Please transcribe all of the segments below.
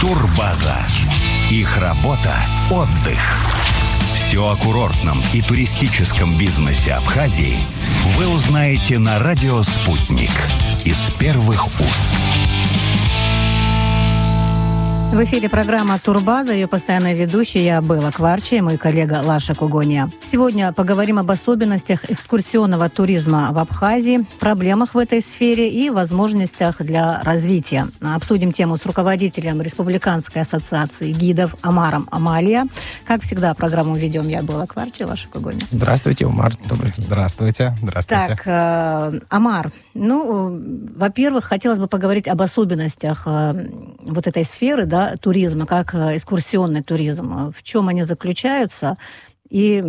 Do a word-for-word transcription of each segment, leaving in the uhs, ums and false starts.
Турбаза. Их работа – отдых. Все о курортном и туристическом бизнесе Абхазии вы узнаете на радио «Спутник» из первых уст. В эфире программа «Турбаза», ее постоянная ведущая я, Белла Кварчи, и мой коллега Лаша Кугония. Сегодня поговорим об особенностях экскурсионного туризма в Абхазии, проблемах в этой сфере и возможностях для развития. Обсудим тему с руководителем Республиканской ассоциации гидов Омаром Амалия. Как всегда, программу ведем я, Белла Кварчи, Лаша Кугония. Здравствуйте, Омар. Добрый день. Здравствуйте. Здравствуйте. Так, э, Омар, ну, во-первых, хотелось бы поговорить об особенностях э, вот этой сферы, да, туризма, как экскурсионный туризм, в чем они заключаются и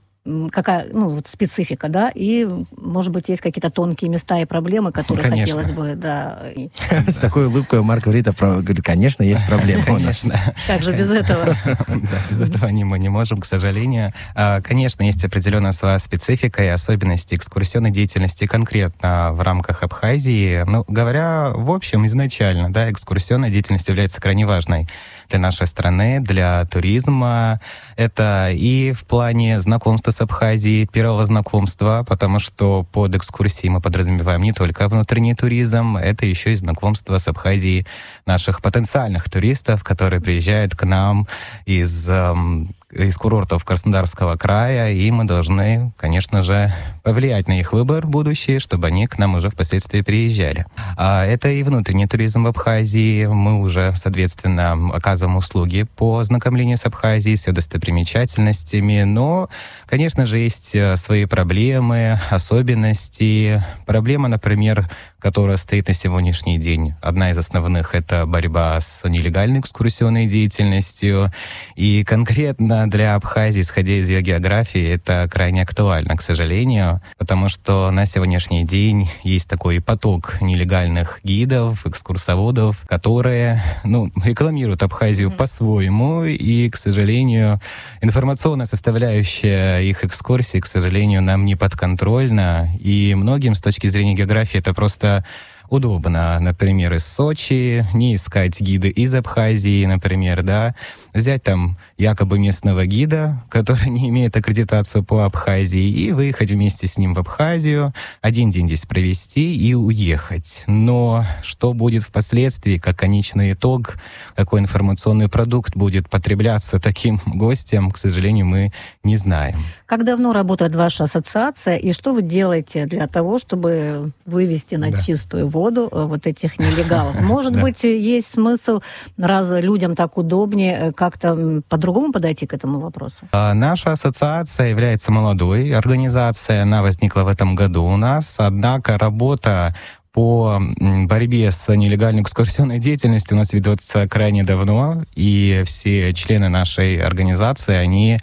какая, ну, вот специфика, да, и, может быть, есть какие-то тонкие места и проблемы, которые конечно. хотелось бы, да. С такой улыбкой Марк говорит, говорит, конечно, есть проблемы у нас. Как же без этого? Да, без этого мы не можем, к сожалению. Конечно, есть определенная своя специфика и особенности экскурсионной деятельности конкретно в рамках Абхазии. Ну, говоря в общем, изначально, да, экскурсионная деятельность является крайне важной для нашей страны, для туризма. Это и в плане знакомства с Абхазией, первого знакомства, потому что под экскурсией мы подразумеваем не только внутренний туризм, это еще и знакомство с Абхазией наших потенциальных туристов, которые приезжают к нам из, эм, из курортов Краснодарского края, и мы должны, конечно же, повлиять на их выбор будущий, чтобы они к нам уже впоследствии приезжали. А это и внутренний туризм в Абхазии. Мы уже, соответственно, оказываем услуги по ознакомлению с Абхазией, с ее достопримечательностями, но, конечно же, есть свои проблемы, особенности. Проблема, например, которая стоит на сегодняшний день, одна из основных — это борьба с нелегальной экскурсионной деятельностью. И конкретно для Абхазии, исходя из ее географии, это крайне актуально, к сожалению, потому что на сегодняшний день есть такой поток нелегальных гидов, экскурсоводов, которые, ну, рекламируют Абхазию mm-hmm. по-своему, и, к сожалению, информационная составляющая их экскурсий, к сожалению, нам не подконтрольна, и многим с точки зрения географии это просто удобно, например, из Сочи, не искать гиды из Абхазии, например, да, взять там якобы местного гида, который не имеет аккредитацию по Абхазии, и выехать вместе с ним в Абхазию, один день здесь провести и уехать. Но что будет впоследствии, как конечный итог, какой информационный продукт будет потребляться таким гостям, к сожалению, мы не знаем. Как давно работает ваша ассоциация, и что вы делаете для того, чтобы вывести на да. чистую воду вот этих нелегалов? Может быть, есть смысл, раз людям так удобнее, как-то по-другому подойти к этому вопросу? Наша ассоциация является молодой организацией, она возникла в этом году у нас, однако работа по борьбе с нелегальной экскурсионной деятельностью у нас ведется крайне давно, и все члены нашей организации, они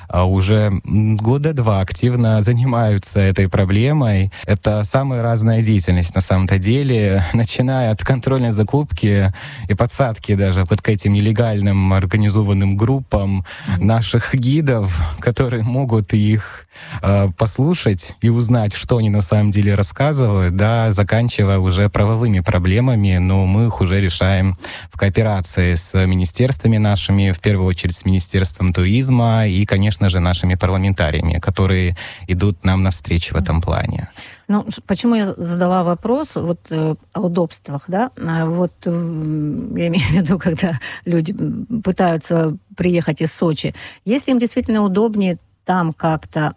уже года два активно занимаются этой проблемой. Это самая разная деятельность на самом-то деле, начиная от контрольной закупки и подсадки даже вот к этим нелегальным организованным группам mm-hmm. наших гидов, которые могут их э, послушать и узнать, что они на самом деле рассказывают, да, заканчивая уже правовыми проблемами, но мы их уже решаем в кооперации с министерствами нашими, в первую очередь с Министерством туризма и, конечно, конечно же, нашими парламентариями, которые идут нам навстречу в этом плане. Ну, почему я задала вопрос вот, э, о удобствах, да? Вот э, я имею в виду, когда люди пытаются приехать из Сочи. Если им действительно удобнее там как-то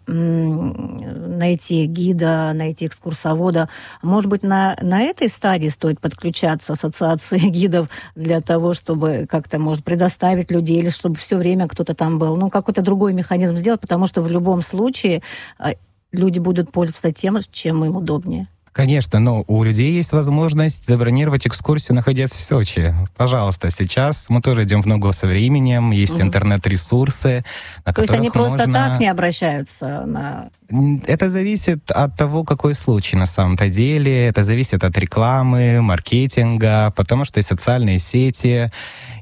м- найти гида, найти экскурсовода. Может быть, на, на этой стадии стоит подключаться ассоциации гидов для того, чтобы как-то, может, предоставить людей, или чтобы все время кто-то там был. Ну, какой-то другой механизм сделать, потому что в любом случае люди будут пользоваться тем, чем им удобнее. Конечно, но у людей есть возможность забронировать экскурсию, находясь в Сочи. Пожалуйста, сейчас мы тоже идем в ногу со временем, есть угу. интернет-ресурсы, на То которых есть они просто можно... так не обращаются на... Это зависит от того, какой случай на самом-то деле. Это зависит от рекламы, маркетинга, потому что и социальные сети,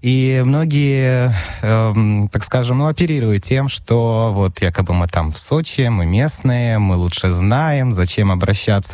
и многие, эм, так скажем, ну, оперируют тем, что вот якобы мы там в Сочи, мы местные, мы лучше знаем, зачем обращаться к гидам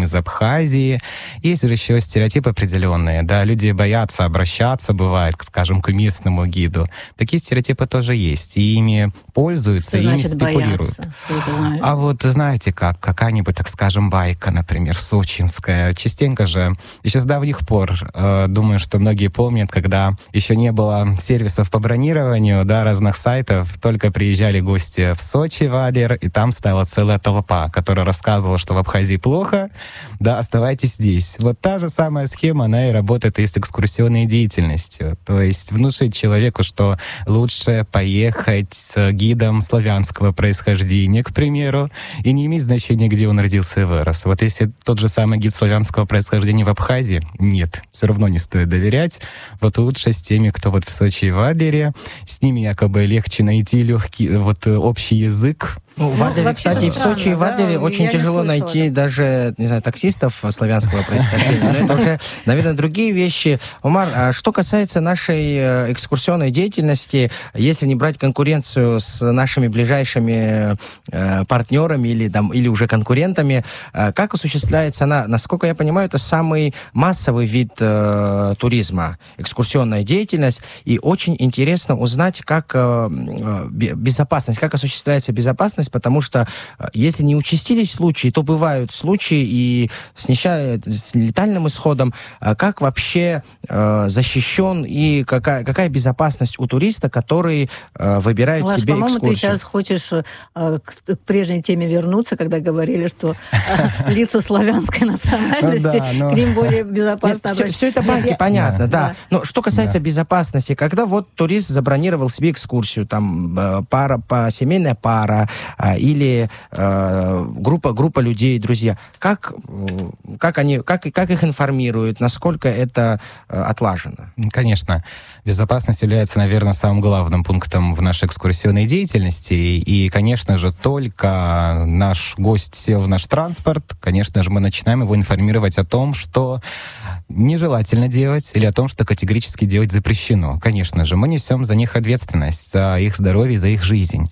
едем из Абхазии. Есть же еще стереотипы определенные, да, люди боятся обращаться, бывает, скажем, к местному гиду. Такие стереотипы тоже есть, и ими пользуются, Что ими значит спекулируют. бояться? Что это значит? А вот знаете как, какая-нибудь, так скажем, байка, например, сочинская, частенько же, еще с давних пор, э, думаю, что многие помнят, когда еще не было сервисов по бронированию, да, разных сайтов, только приезжали гости в Сочи, в Адлер, и там стояла целая толпа, которая рассказывала, что в Абхазии плохо, да, оставайтесь здесь. Вот та же самая схема, она и работает и с экскурсионной деятельностью. То есть внушить человеку, что лучше поехать с гидом славянского происхождения, к примеру, и не имеет значения, где он родился и вырос. Вот если тот же самый гид славянского происхождения в Абхазии, нет, все равно не стоит доверять. Вот лучше с теми, кто вот в Сочи и в Адлере, с ними якобы легче найти легкий, вот общий язык. Ну, в Адлере, вообще-то кстати, в странно, Сочи и в Адлере да, очень я не тяжело слышала найти этого. даже, не знаю, таксистов славянского происхождения. Но это уже, наверное, другие вещи. Умар, а что касается нашей э, экскурсионной деятельности, если не брать конкуренцию с нашими ближайшими э, партнерами или, там, или уже конкурентами, э, как осуществляется она? Насколько я понимаю, это самый массовый вид э, туризма, экскурсионная деятельность. И очень интересно узнать, как э, э, безопасность, как осуществляется безопасность, потому что э, если не участились случаи, то бывают случаи и с, несча... с летальным исходом. Э, как вообще э, защищен и какая, какая безопасность у туриста, который э, выбирает Лаш, себе по-моему, экскурсию? ты сейчас хочешь э, к, к прежней теме вернуться, когда говорили, что э, лица славянской национальности, Ну да, но- к ним более безопасно Все, обращаться. это банки, Я- понятно, да. Да. Но что касается безопасности, когда вот турист забронировал себе экскурсию, там э, пара, по, семейная пара э, или э, группа, группа людей, друзья, как, э, как, они, как, как их информируют, насколько это э, отлажено? Конечно. Безопасность является, наверное, самым главным пунктом в нашей экскурсионной деятельности. И, конечно же, только наш гость сел в наш транспорт, конечно же, мы начинаем его информировать о том, что нежелательно делать, или о том, что категорически делать запрещено. Конечно же, мы несем за них ответственность, за их здоровье, за их жизнь.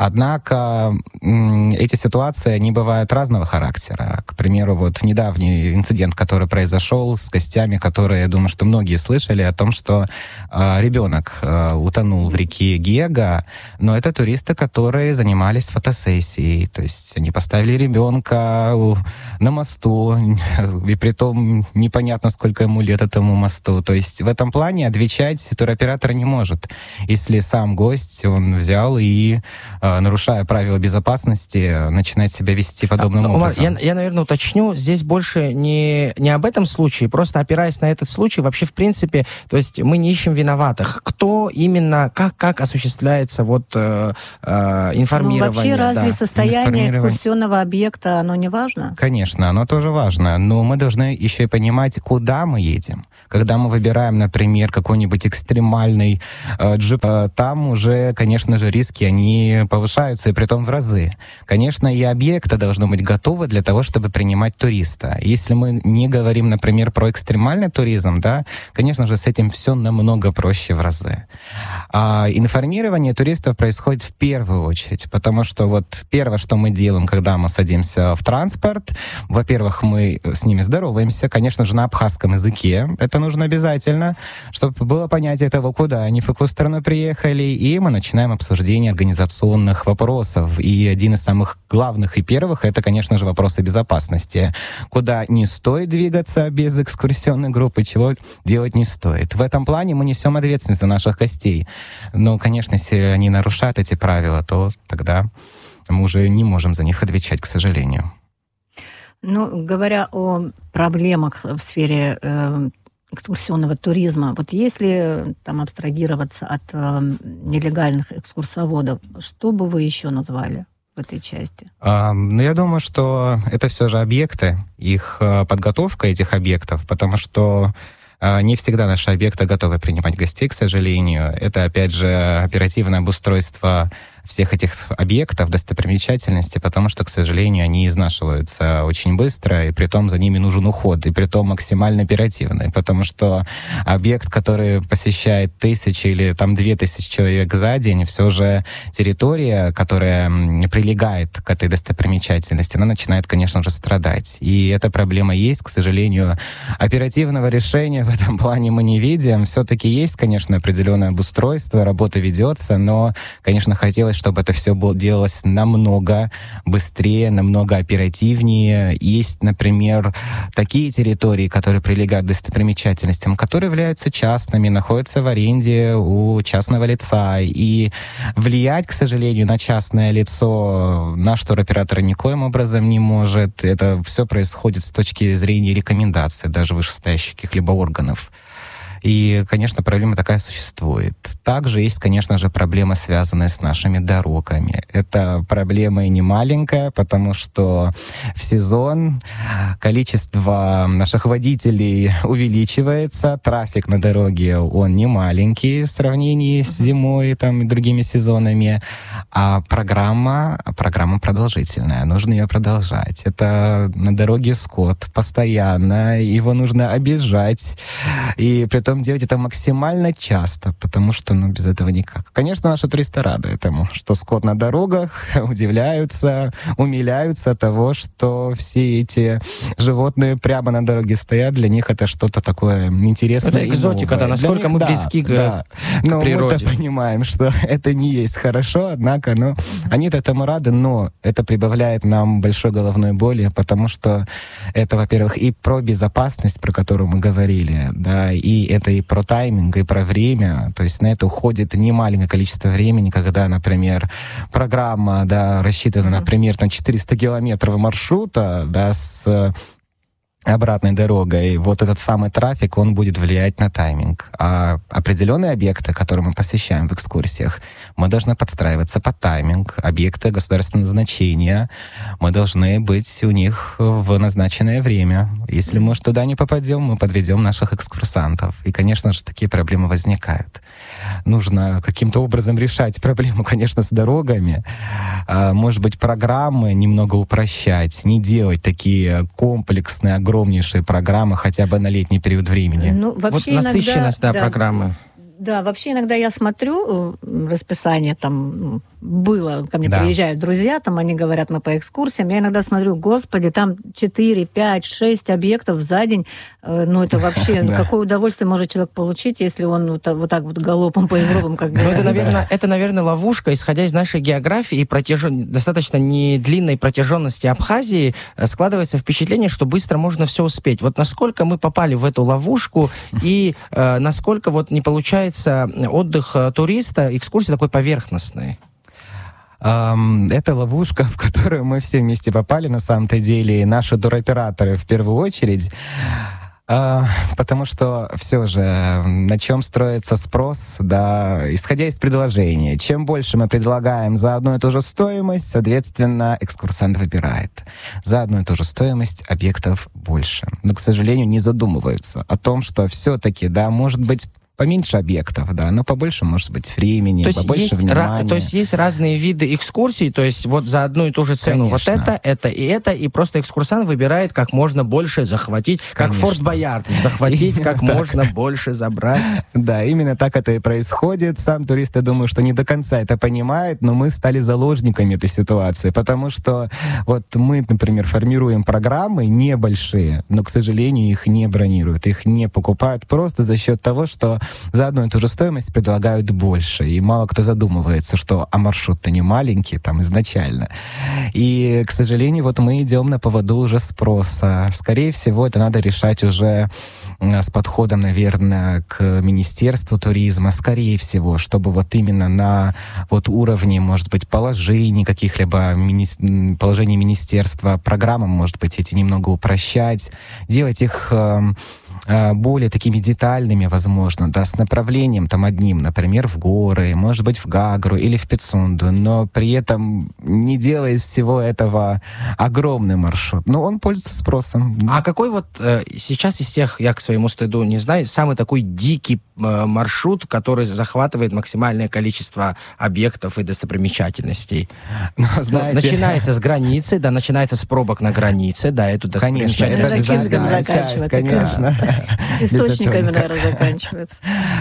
Однако м- эти ситуации, они бывают разного характера. К примеру, вот недавний инцидент, который произошел с гостями, которые, я думаю, что многие слышали о том, что э, ребенок э, утонул в реке Гега, но это туристы, которые занимались фотосессией, то есть они поставили ребенка у- на мосту, и притом непонятно, сколько ему лет этому мосту. То есть в этом плане отвечать туроператор не может. Если сам гость, он взял и, э, нарушая правила безопасности, начинает себя вести подобным А, Умар, образом. я, я, наверное, уточню, здесь больше не, не об этом случае, просто опираясь на этот случай, вообще, в принципе, то есть мы не ищем виноватых. Кто именно, как, как осуществляется вот э, э, Ну, информирование? вообще, разве да. состояние Информирование. экскурсионного объекта, оно не важно? Конечно, оно тоже важно, но мы должны еще и понимать, куда мы едем. Когда мы выбираем, например, какой-нибудь экстремальный э, джип, э, там уже, конечно же, риски, они повышаются, и притом в разы. Конечно, и объекты должны быть готовы для того, чтобы принимать туриста. Если мы не говорим, например, про экстремальный туризм, да, конечно же, с этим все намного проще в разы. А информирование туристов происходит в первую очередь, потому что вот первое, что мы делаем, когда мы садимся в транспорт, во-первых, мы с ними здороваемся, конечно же, на абхазском языке. Это нужно обязательно, чтобы было понятие того, куда они, в какую страну приехали, и мы начинаем обсуждение организационных вопросов. И один из самых главных и первых — это, конечно же, вопросы безопасности. Куда не стоит двигаться без экскурсионной группы, чего делать не стоит. В этом плане мы несем ответственность за наших гостей. Но, конечно, если они нарушают эти правила, то тогда мы уже не можем за них отвечать, к сожалению. Ну, говоря о проблемах в сфере э, экскурсионного туризма, вот если там абстрагироваться от э, нелегальных экскурсоводов, что бы вы еще назвали в этой части? А, ну, я думаю, что это все же объекты, их а, подготовка этих объектов, потому что а, не всегда наши объекты готовы принимать гостей, к сожалению. Это, опять же, оперативное обустройство всех этих объектов, достопримечательностей, потому что, к сожалению, они изнашиваются очень быстро, и притом за ними нужен уход, и притом максимально оперативный, потому что объект, который посещает тысячи или там две тысячи человек за день, все же территория, которая прилегает к этой достопримечательности, она начинает, конечно же, страдать. И эта проблема есть, к сожалению, оперативного решения в этом плане мы не видим. Все-таки есть, конечно, определенное обустройство, работа ведется, но, конечно, хотелось, чтобы это все было, делалось намного быстрее, намного оперативнее. Есть, например, такие территории, которые прилегают к достопримечательностям, которые являются частными, находятся в аренде у частного лица. И влиять, к сожалению, на частное лицо наш туроператор никоим образом не может. Это все происходит с точки зрения рекомендаций даже вышестоящих каких-либо органов. И, конечно, проблема такая существует. Также есть, конечно же, проблема, связанная с нашими дорогами. Это проблема и не маленькая, потому что в сезон количество наших водителей увеличивается, трафик на дороге, он не маленький в сравнении с зимой там, и другими сезонами, а программа, программа продолжительная, нужно ее продолжать. Это на дороге скот постоянно, его нужно объезжать, и при этом делать это максимально часто, потому что, ну, без этого никак. Конечно, наши туристы рады этому, что скот на дорогах, удивляются, умиляются того, что все эти животные прямо на дороге стоят. Для них это что-то такое интересное. Это экзотика, да, насколько них, мы да, близки к, да. к но природе. Мы-то понимаем, что это не есть хорошо, однако, ну, они-то этому рады, но это прибавляет нам большой головной боли, потому что это, во-первых, и про безопасность, про которую мы говорили, да, и это и про тайминг, и про время. То есть на это уходит немаленькое количество времени, когда, например, программа, да, рассчитана, например, на четыреста километров маршрута, да, с обратной дорогой, вот этот самый трафик, он будет влиять на тайминг. А определенные объекты, которые мы посещаем в экскурсиях, мы должны подстраиваться под тайминг. Объекты государственного значения, мы должны быть у них в назначенное время. Если мы туда не попадем, мы подведем наших экскурсантов. И, конечно же, такие проблемы возникают. Нужно каким-то образом решать проблему, конечно, с дорогами. Может быть, программы немного упрощать, не делать такие комплексные, огромнейшие программы хотя бы на летний период времени. Ну, вообще вот насыщенность, иногда, да, да, программы. Да, вообще иногда я смотрю расписание, там было, ко мне да. приезжают друзья, там они говорят, мы по экскурсиям, я иногда смотрю, господи, там четыре, пять, шесть объектов за день, ну это вообще, какое удовольствие может человек получить, если он вот так вот галопом по Европам, как бы. Ну это, наверное, это, наверное, ловушка, исходя из нашей географии и протяжен... достаточно не длинной протяженности Абхазии, складывается впечатление, что быстро можно все успеть. Вот насколько мы попали в эту ловушку и э, насколько вот не получается отдых туриста, экскурсии такой поверхностной? Это ловушка, в которую мы все вместе попали, на самом-то деле, и наши туроператоры в первую очередь. Потому что все же, на чем строится спрос, да, исходя из предложения. Чем больше мы предлагаем за одну и ту же стоимость, соответственно, экскурсант выбирает. За одну и ту же стоимость объектов больше. Но, к сожалению, не задумываются о том, что все-таки, да, может быть, поменьше объектов, да, но побольше, может быть, времени, то побольше есть внимания. Ра- то есть есть разные виды экскурсий, то есть вот за одну и ту же цену Конечно. вот это, это и это, и просто экскурсант выбирает как можно больше захватить, как Форт Боярд, захватить как можно больше забрать. Да, именно так это и происходит. Сам турист, я думаю, что не до конца это понимает, но мы стали заложниками этой ситуации, потому что вот мы, например, формируем программы небольшие, но, к сожалению, их не бронируют, их не покупают просто за счет того, что за одну и ту же стоимость предлагают больше. И мало кто задумывается, что а маршрут-то не маленький там изначально. И, к сожалению, вот мы идем на поводу уже спроса. Скорее всего, это надо решать уже с подходом, наверное, к Министерству туризма. Скорее всего, чтобы вот именно на вот уровне, может быть, положений каких-либо, мини... положений министерства, программам, может быть, эти немного упрощать, делать их более такими детальными, возможно, да, с направлением там одним, например, в горы, может быть, в Гагру или в Пицунду, но при этом не делая из всего этого огромный маршрут. Но он пользуется спросом. А какой вот э, сейчас из тех, я к своему стыду не знаю, самый такой дикий э, маршрут, который захватывает максимальное количество объектов и достопримечательностей? Ну, знаете... ну, начинается с границы, да, начинается с пробок на границе, да, эту достопримечательность. Конечно, это заканчивается. Конечно. Источниками, наверное, заканчивается.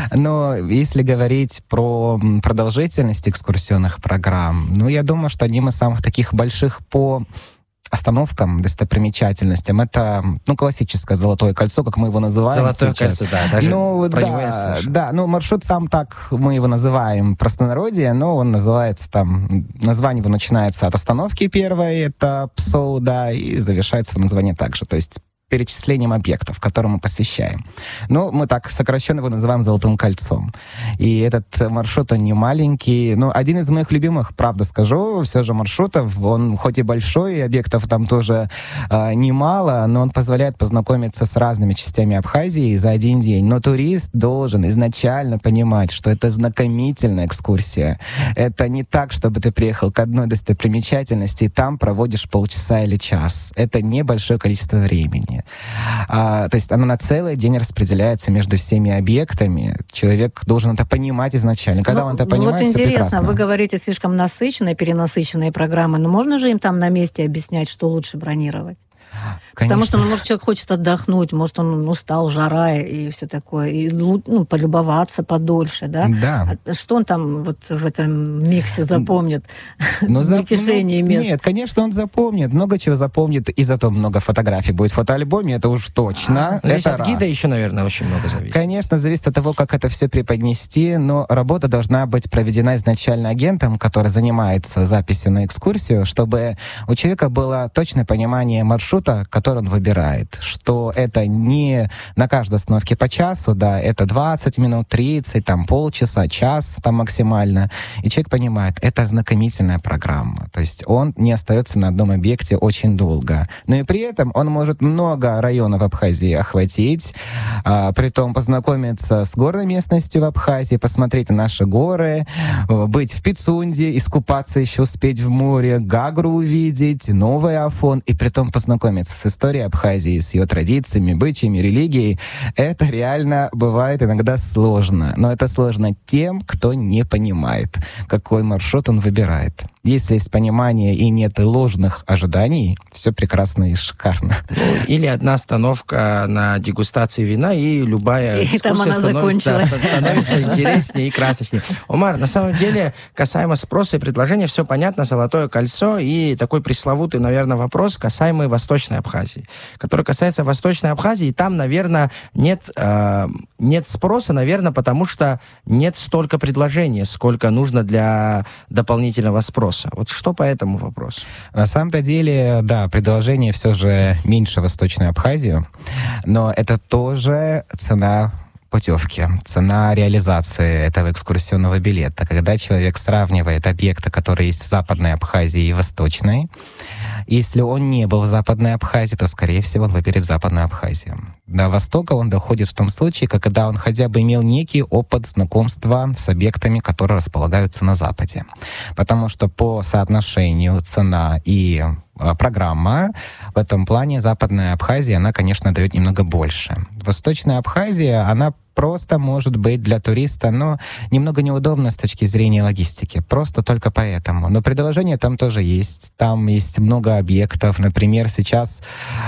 Но если говорить про продолжительность экскурсионных программ, ну, я думаю, что одним из самых таких больших по остановкам, достопримечательностям, это, ну, классическое Золотое кольцо, как мы его называем. Золотое сейчас. кольцо, да, даже ну, про да, него я слышал. Да, ну, маршрут сам так, мы его называем простонародье, но он называется там, название его начинается от остановки первой, это Псоу, да, и завершается в названии также, то есть перечислением объектов, которые мы посещаем. Ну, мы так сокращенно его называем «Золотым кольцом». И этот маршрут, он не маленький, но один из моих любимых, правда скажу, все же маршрутов, он хоть и большой, объектов там тоже э, немало, но он позволяет познакомиться с разными частями Абхазии за один день. Но турист должен изначально понимать, что это знакомительная экскурсия. Это не так, чтобы ты приехал к одной достопримечательности и там проводишь полчаса или час. Это небольшое количество времени. А, то есть она на целый день распределяется между всеми объектами. Человек должен это понимать изначально. Когда ну, он это ну понимает, вот все интересно, прекрасно. Вы говорите слишком насыщенные, перенасыщенные программы, но можно же им там на месте объяснять, что лучше бронировать? Конечно. Потому что, ну, может, человек хочет отдохнуть, может, он устал, жара и все такое, и, ну, полюбоваться подольше, да? Да. А что он там вот в этом миксе запомнит? Ну, в мельтешении ну, мест? Нет, конечно, он запомнит. Много чего запомнит, и зато много фотографий будет в фотоальбоме, это уж точно. А, здесь это от гида раз. еще, наверное, очень много зависит. Конечно, зависит от того, как это все преподнести, но работа должна быть проведена изначально агентом, который занимается записью на экскурсию, чтобы у человека было точное понимание маршрута, который он выбирает, что это не на каждой остановке по часу, да, это двадцать минут, тридцать, там полчаса, час там максимально, и человек понимает, это ознакомительная программа, то есть он не остается на одном объекте очень долго, но и при этом он может много районов Абхазии охватить, а, притом познакомиться с горной местностью в Абхазии, посмотреть на наши горы, быть в Пицунде, искупаться еще успеть в море, Гагру увидеть, Новый Афон, и притом познакомиться с историей Абхазии, с ее традициями, обычаями, религией. Это реально бывает иногда сложно. Но это сложно тем, кто не понимает, какой маршрут он выбирает. Если есть понимание и нет ложных ожиданий, все прекрасно и шикарно. Ну, или одна остановка на дегустации вина, и любая и там экскурсия она становится, закончилась. становится интереснее и красочнее. Омар, на самом деле, касаемо спроса и предложения, все понятно, Золотое кольцо и такой пресловутый, наверное, вопрос, касаемый Восточной Абхазии, который касается Восточной Абхазии. Там, наверное, нет, э, нет спроса, наверное, потому что нет столько предложений, сколько нужно для дополнительного спроса. Вот что по этому вопросу? На самом-то деле, да, предложение все же меньше Восточную Абхазию, но это тоже цена путевки, цена реализации этого экскурсионного билета. Когда человек сравнивает объекты, которые есть в Западной Абхазии и Восточной, если он не был в Западной Абхазии, то, скорее всего, он выберет Западную Абхазию. До Востока он доходит в том случае, когда он хотя бы имел некий опыт знакомства с объектами, которые располагаются на Западе. Потому что по соотношению цена и программа в этом плане Западная Абхазия, она, конечно, дает немного больше. Восточная Абхазия, она просто может быть для туриста, но немного неудобно с точки зрения логистики. Просто только поэтому. Но предложения там тоже есть. Там есть много объектов. Например, сейчас,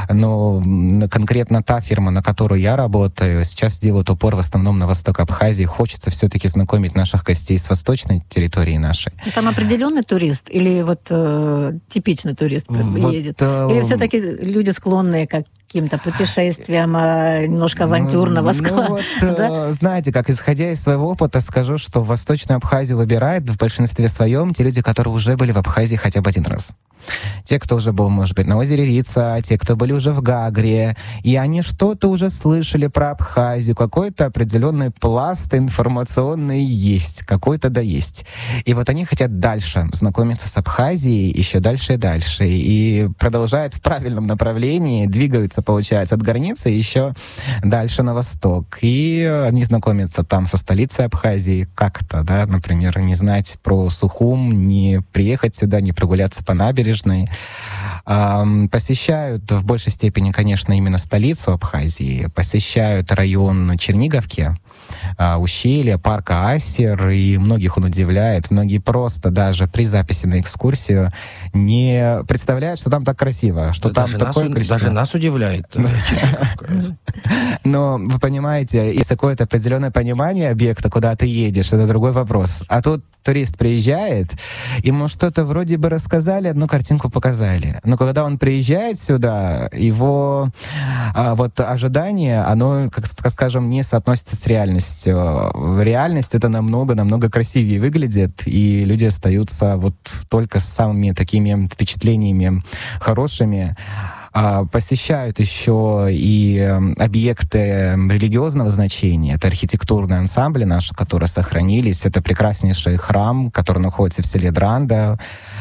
ну, конкретно та фирма, на которую я работаю, сейчас делает упор в основном на восток Абхазии. Хочется все-таки знакомить наших гостей с восточной территорией нашей. Там определенный турист или вот э, типичный турист вот, едет? э, Или все-таки люди склонные к каким-то путешествиям э, немножко авантюрного ну, склада? Ну, вот, да? э, знаете, как исходя из своего опыта, скажу, что Восточную Абхазию выбирают в большинстве своем те люди, которые уже были в Абхазии хотя бы один раз. Те, кто уже был, может быть, на озере Рица, те, кто были уже в Гагре, и они что-то уже слышали про Абхазию, какой-то определенный пласт информационный есть, какой-то да есть. И вот они хотят дальше знакомиться с Абхазией, еще дальше и дальше, и продолжают в правильном направлении, двигаются двигаются, получается, от границы еще дальше на восток. И они знакомятся там со столицей Абхазии как-то, да, например, не знать про Сухум, не приехать сюда, не прогуляться по набережной. Посещают в большей степени, конечно, именно столицу Абхазии, посещают район Черниговки, ущелье, парка Ассер, и многих он удивляет. Многие просто даже при записи на экскурсию не представляют, что там так красиво, что да там даже такое нас, количество... Даже нас удивляет Черниговка. Но вы понимаете, есть какое-то определенное понимание объекта, куда ты едешь, это другой вопрос. А тут турист приезжает, ему что-то вроде бы рассказали, одну картинку показали. Но когда он приезжает сюда, его а, вот ожидание, оно, как, скажем, не соотносится с реальностью. Реальность это намного-намного красивее выглядит, и люди остаются вот только с самыми такими впечатлениями хорошими. Посещают еще и объекты религиозного значения. Это архитектурные ансамбли наши, которые сохранились. Это прекраснейший храм, который находится в селе Дранда.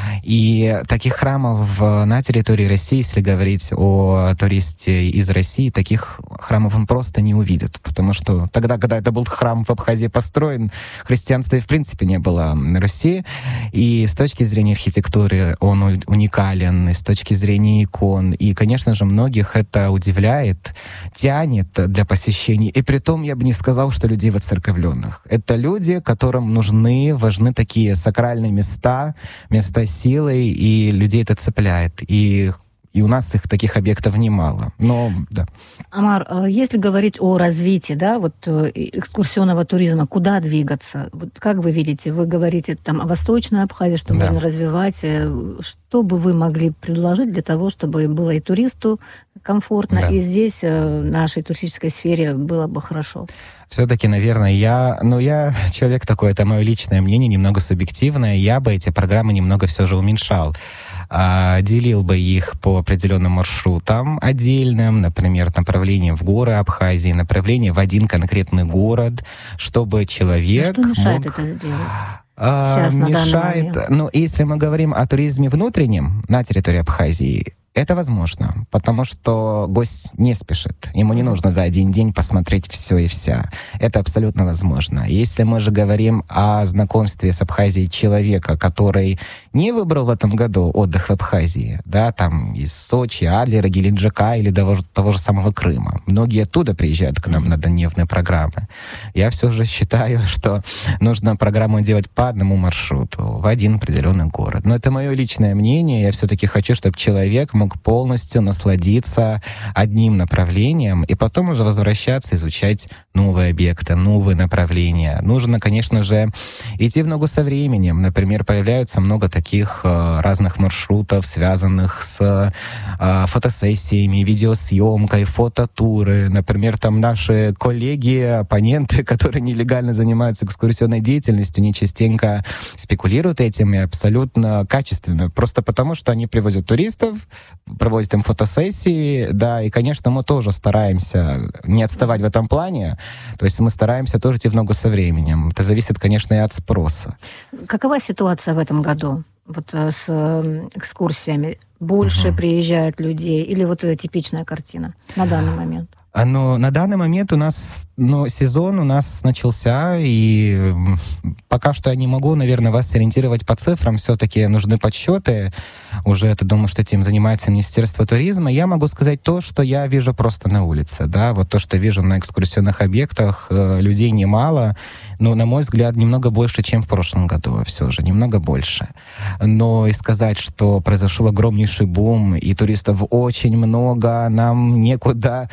И таких храмов на территории России, если говорить о туристе из России, таких храмов он просто не увидит. Потому что тогда, когда это был храм в Абхазии построен, христианства и в принципе не было на Руси. И с точки зрения архитектуры он уникален, и с точки зрения икон. И, конечно же, многих это удивляет, тянет для посещений. И при том я бы не сказал, что людей воцерковленных. Это люди, которым нужны, важны такие сакральные места, места силы, и людей это цепляет. И И у нас их таких объектов немало. Но, да. Амар, если говорить о развитии, да, вот экскурсионного туризма, куда двигаться? Вот как вы видите? Вы говорите там о Восточной Абхазии, что да. можно развивать. Что бы вы могли предложить для того, чтобы было и туристу комфортно, да. и здесь, в нашей туристической сфере, было бы хорошо? Все-таки, наверное, я... Ну, я человек такой, это мое личное мнение, немного субъективное. Я бы эти программы немного все же уменьшал. Делил бы их по определенным маршрутам отдельным, например, направлением в горы Абхазии, направление в один конкретный город, чтобы человек а что мешает мог... это сделать? А, мешает... Ну, если мы говорим о туризме внутреннем на территории Абхазии, это возможно, потому что гость не спешит. Ему не нужно за один день посмотреть все и вся. Это абсолютно возможно. Если мы же говорим о знакомстве с Абхазией человека, который не выбрал в этом году отдых в Абхазии, да, там из Сочи, Адлера, Геленджика или того же, того же самого Крыма. Многие оттуда приезжают к нам на дневные программы. Я все же считаю, что нужно программу делать по одному маршруту, в один определенный город. Но это мое личное мнение. Я все-таки хочу, чтобы человек мог полностью насладиться одним направлением и потом уже возвращаться, изучать новые объекты, новые направления. Нужно, конечно же, идти в ногу со временем. Например, появляются много таких э, разных маршрутов, связанных с э, фотосессиями, видеосъемкой, фототуры. Например, там наши коллеги, оппоненты, которые нелегально занимаются экскурсионной деятельностью, они частенько спекулируют этим и абсолютно качественно. Просто потому, что они привозят туристов, проводят им фотосессии, да, и, конечно, мы тоже стараемся не отставать в этом плане, то есть мы стараемся тоже идти в ногу со временем. Это зависит, конечно, и от спроса. Какова ситуация в этом году вот с экскурсиями? Больше угу. приезжают людей или вот типичная картина на данный момент? Но на данный момент у нас, ну, сезон у нас начался, и пока что я не могу, наверное, вас ориентировать по цифрам, все-таки нужны подсчеты, уже, я думаю, что этим занимается Министерство туризма. Я могу сказать то, что я вижу просто на улице, да, вот то, что вижу на экскурсионных объектах, людей немало, но, на мой взгляд, немного больше, чем в прошлом году, все же, немного больше. Но и сказать, что произошел огромнейший бум, и туристов очень много, нам некуда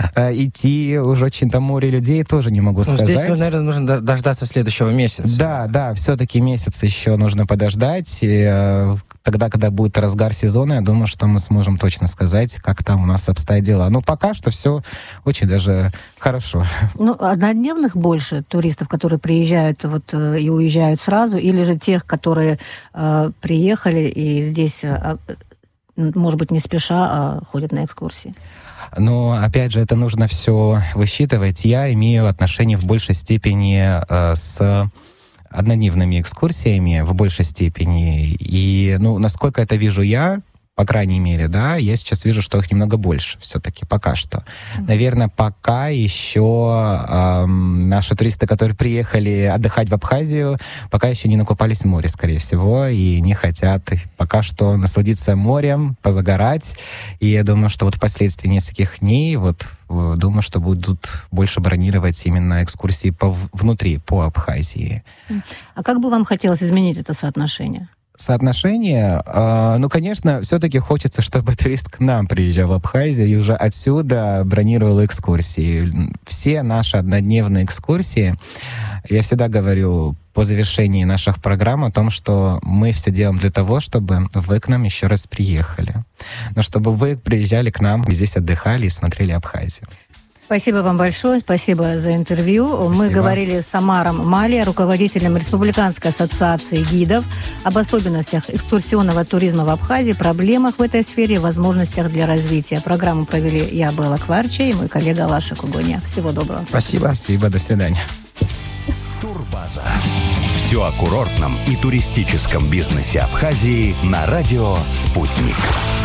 идти, уже очень там море людей, тоже не могу сказать. Здесь, ну, наверное, нужно дождаться следующего месяца. Да, да, все-таки месяц еще нужно подождать. И, э, тогда, когда будет разгар сезона, я думаю, что мы сможем точно сказать, как там у нас обстоят дела. Но пока что все очень даже хорошо. Ну, однодневных больше туристов, которые приезжают вот, и уезжают сразу, или же тех, которые э, приехали и здесь, э, может быть, не спеша, а ходят на экскурсии? Но, опять же, это нужно все высчитывать. Я имею отношение в большей степени э, с однодневными экскурсиями, в большей степени. И, ну, насколько это вижу я, по крайней мере, да, я сейчас вижу, что их немного больше все-таки, пока что. Mm-hmm. Наверное, пока еще эм, наши туристы, которые приехали отдыхать в Абхазию, пока еще не накупались в море, скорее всего, и не хотят пока что насладиться морем, позагорать. И я думаю, что вот впоследствии нескольких дней, вот, думаю, что будут больше бронировать именно экскурсии по, внутри, по Абхазии. А как бы вам хотелось изменить это соотношение? Соотношение, э, ну, конечно, все-таки хочется, чтобы турист к нам приезжал в Абхазию и уже отсюда бронировал экскурсии. Все наши однодневные экскурсии, я всегда говорю по завершении наших программ о том, что мы все делаем для того, чтобы вы к нам еще раз приехали. Но чтобы вы приезжали к нам, здесь отдыхали и смотрели Абхазию. Спасибо вам большое, спасибо за интервью. Спасибо. Мы говорили с Омаром Малия, руководителем Республиканской ассоциации гидов, об особенностях экскурсионного туризма в Абхазии, проблемах в этой сфере, возможностях для развития. Программу провели я, Белла Кварча, и мой коллега Лаша Кугуня. Всего доброго. Спасибо. Спасибо, до свидания. Турбаза. Все о курортном и туристическом бизнесе Абхазии на радио «Спутник».